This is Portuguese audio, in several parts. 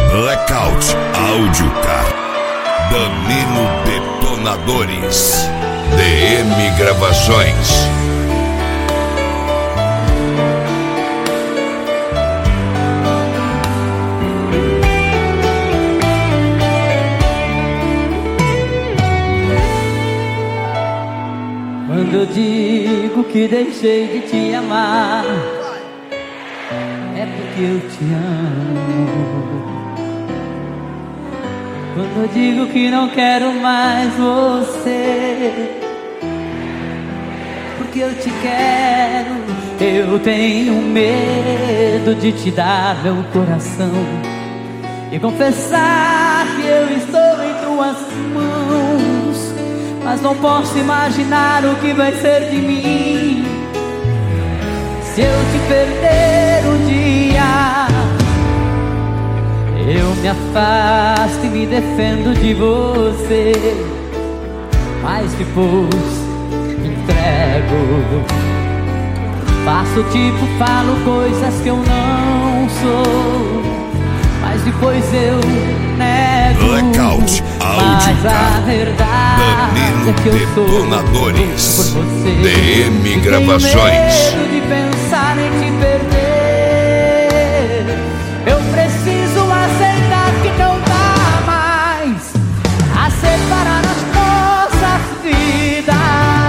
Blackout Áudio Car, Danilo Detonadores, DM Gravações. Quando eu digo que deixei de te amar, é porque eu te amo. Quando eu digo que não quero mais você, porque eu te quero. Eu tenho medo de te dar meu coração e confessar que eu estou em tuas mãos, mas não posso imaginar o que vai ser de mim se eu te perder um dia. Eu me afasto e me defendo de você, mas depois me entrego. Faço tipo, falo coisas que eu não sou, mas depois eu nego. Blackout Áudio Car, Danilo Detonadores, por você. DM Gravações. Tenho medo de pensar em te perder. Eu preciso aceitar que não dá mais a separar as nossas vidas.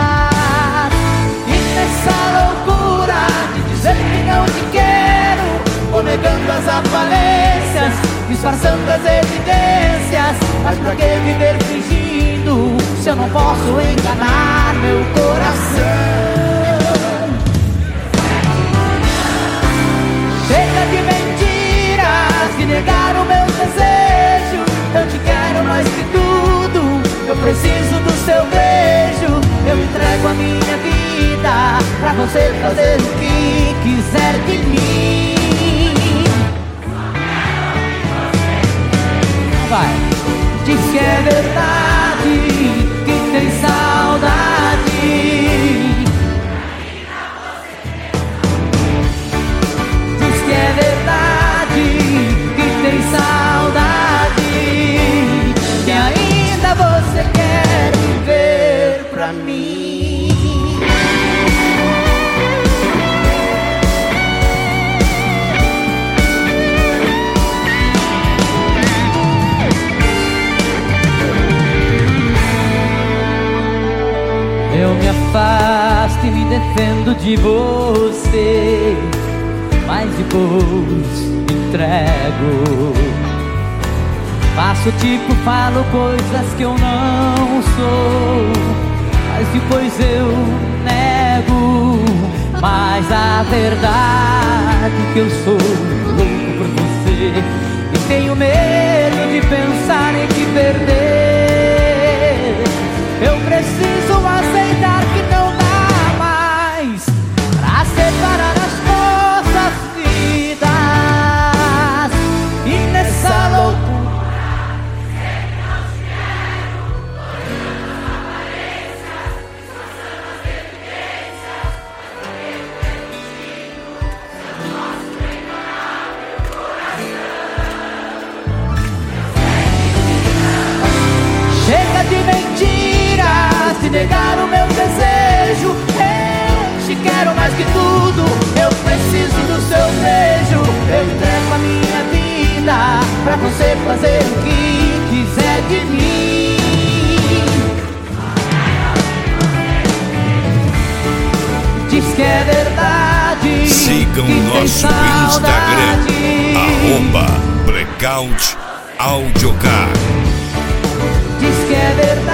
E nessa loucura de dizer que não te quero, vou negando as aparências, disfarçando as evidências. Mas pra que viver fingindo se eu não posso enganar meu coração? Chega de mentiras, de negar o meu desejo. Eu te quero mais que tudo, eu preciso do seu beijo. Eu entrego a minha vida pra você fazer o que quiser de mim. Vai. Diz que é verdade, que tem saudade. Diz que é verdade, que tem saudade, que ainda você quer viver pra mim. Eu me afasto e me defendo de você, mas depois me entrego. Faço tipo, falo coisas que eu não sou, mas depois eu nego. Mas a verdade é que eu sou louco por você e tenho medo de pensar em te perder. Eu preciso aceitar que não dá mais pra separar as nossas vidas. E nessa loucura sei que não te quero, olhando as aparências, disfarçando as evidências. Mas pra que viver fingindo se eu não posso enganar meu coração? Chega de mentiras, de negar o meu desejo. Eu te quero mais que tudo, eu preciso do seu beijo. Eu entrego a minha vida pra você fazer o que quiser de mim. Diz que é verdade, Sigam que nosso tem Instagram, saudade. @Blackout Áudio Car. Diz que é verdade,